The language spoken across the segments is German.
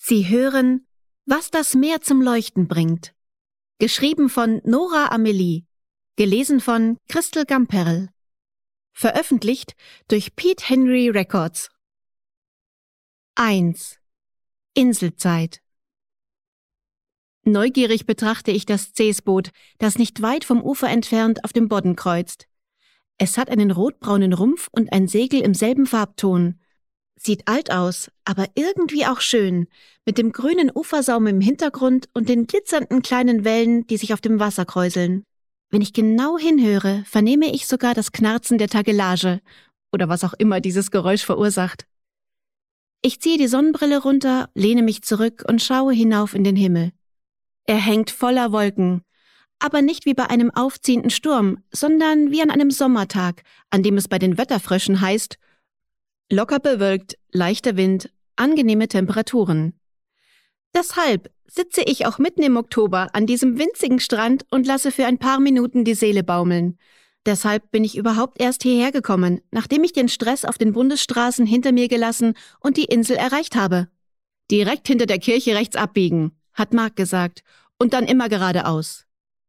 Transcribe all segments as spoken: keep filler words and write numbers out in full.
Sie hören Was das Meer zum Leuchten bringt. Geschrieben von Nora Amelie. Gelesen von Christel Gamperl. Veröffentlicht durch Pete Henry Records. eins. Inselzeit. Neugierig betrachte ich das Ceesboot, das nicht weit vom Ufer entfernt auf dem Bodden kreuzt. Es hat einen rotbraunen Rumpf und ein Segel im selben Farbton. Sieht alt aus, aber irgendwie auch schön, mit dem grünen Ufersaum im Hintergrund und den glitzernden kleinen Wellen, die sich auf dem Wasser kräuseln. Wenn ich genau hinhöre, vernehme ich sogar das Knarzen der Tagelage oder was auch immer dieses Geräusch verursacht. Ich ziehe die Sonnenbrille runter, lehne mich zurück und schaue hinauf in den Himmel. Er hängt voller Wolken, aber nicht wie bei einem aufziehenden Sturm, sondern wie an einem Sommertag, an dem es bei den Wetterfröschen heißt: locker bewölkt, leichter Wind, angenehme Temperaturen. Deshalb sitze ich auch mitten im Oktober an diesem winzigen Strand und lasse für ein paar Minuten die Seele baumeln. Deshalb bin ich überhaupt erst hierher gekommen, nachdem ich den Stress auf den Bundesstraßen hinter mir gelassen und die Insel erreicht habe. Direkt hinter der Kirche rechts abbiegen, hat Mark gesagt, und dann immer geradeaus.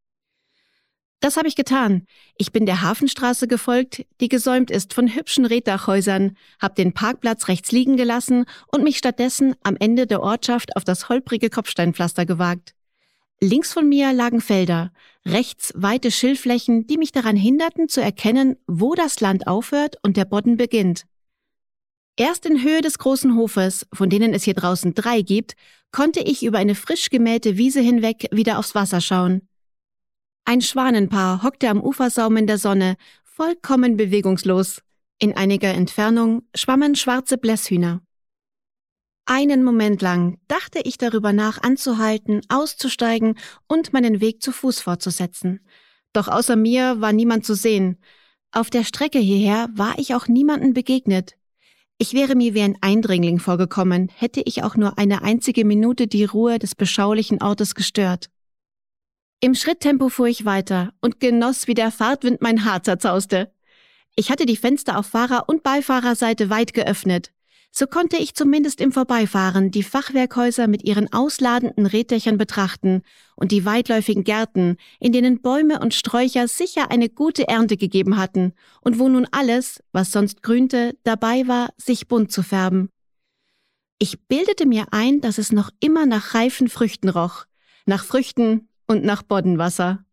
Das habe ich getan. Ich bin der Hafenstraße gefolgt, die gesäumt ist von hübschen Reetdachhäusern, habe den Parkplatz rechts liegen gelassen und mich stattdessen am Ende der Ortschaft auf das holprige Kopfsteinpflaster gewagt. Links von mir lagen Felder, rechts weite Schilfflächen, die mich daran hinderten zu erkennen, wo das Land aufhört und der Bodden beginnt. Erst in Höhe des großen Hofes, von denen es hier draußen drei gibt, konnte ich über eine frisch gemähte Wiese hinweg wieder aufs Wasser schauen. Ein Schwanenpaar hockte am Ufersaum in der Sonne, vollkommen bewegungslos. In einiger Entfernung schwammen schwarze Blässhühner. Einen Moment lang dachte ich darüber nach, anzuhalten, auszusteigen und meinen Weg zu Fuß fortzusetzen. Doch außer mir war niemand zu sehen. Auf der Strecke hierher war ich auch niemandem begegnet. Ich wäre mir wie ein Eindringling vorgekommen, hätte ich auch nur eine einzige Minute die Ruhe des beschaulichen Ortes gestört. Im Schritttempo fuhr ich weiter und genoss, wie der Fahrtwind mein Haar zerzauste. Ich hatte die Fenster auf Fahrer- und Beifahrerseite weit geöffnet. So konnte ich zumindest im Vorbeifahren die Fachwerkhäuser mit ihren ausladenden Reetdächern betrachten und die weitläufigen Gärten, in denen Bäume und Sträucher sicher eine gute Ernte gegeben hatten und wo nun alles, was sonst grünte, dabei war, sich bunt zu färben. Ich bildete mir ein, dass es noch immer nach reifen Früchten roch, nach Früchten und nach Boddenwasser.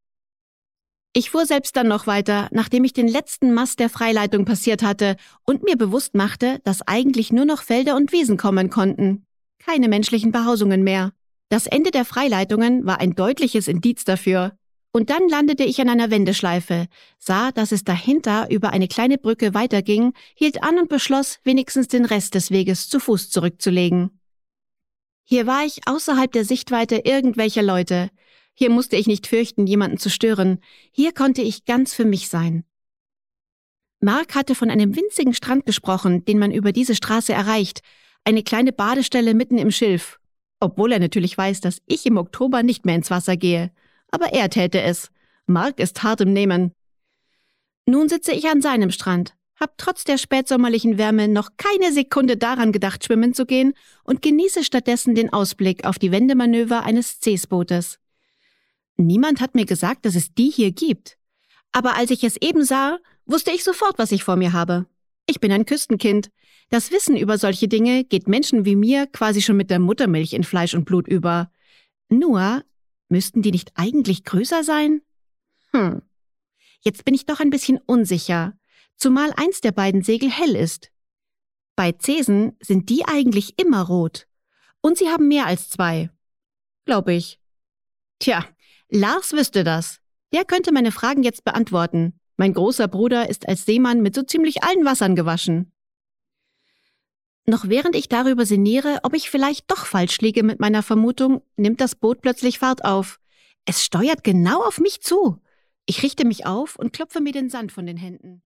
Ich fuhr selbst dann noch weiter, nachdem ich den letzten Mast der Freileitung passiert hatte und mir bewusst machte, dass eigentlich nur noch Felder und Wiesen kommen konnten. Keine menschlichen Behausungen mehr. Das Ende der Freileitungen war ein deutliches Indiz dafür. Und dann landete ich an einer Wendeschleife, sah, dass es dahinter über eine kleine Brücke weiterging, hielt an und beschloss, wenigstens den Rest des Weges zu Fuß zurückzulegen. Hier war ich außerhalb der Sichtweite irgendwelcher Leute. Hier musste ich nicht fürchten, jemanden zu stören. Hier konnte ich ganz für mich sein. Mark hatte von einem winzigen Strand gesprochen, den man über diese Straße erreicht. Eine kleine Badestelle mitten im Schilf. Obwohl er natürlich weiß, dass ich im Oktober nicht mehr ins Wasser gehe. Aber er täte es. Mark ist hart im Nehmen. Nun sitze ich an seinem Strand. Hab trotz der spätsommerlichen Wärme noch keine Sekunde daran gedacht, schwimmen zu gehen und genieße stattdessen den Ausblick auf die Wendemanöver eines Ceesbootes. Niemand hat mir gesagt, dass es die hier gibt. Aber als ich es eben sah, wusste ich sofort, was ich vor mir habe. Ich bin ein Küstenkind. Das Wissen über solche Dinge geht Menschen wie mir quasi schon mit der Muttermilch in Fleisch und Blut über. Nur, müssten die nicht eigentlich größer sein? Hm. Jetzt bin ich doch ein bisschen unsicher. Zumal eins der beiden Segel hell ist. Bei Zesen sind die eigentlich immer rot. Und sie haben mehr als zwei. Glaube ich. Tja, Lars wüsste das. Der könnte meine Fragen jetzt beantworten. Mein großer Bruder ist als Seemann mit so ziemlich allen Wassern gewaschen. Noch während ich darüber sinniere, ob ich vielleicht doch falsch liege mit meiner Vermutung, nimmt das Boot plötzlich Fahrt auf. Es steuert genau auf mich zu. Ich richte mich auf und klopfe mir den Sand von den Händen.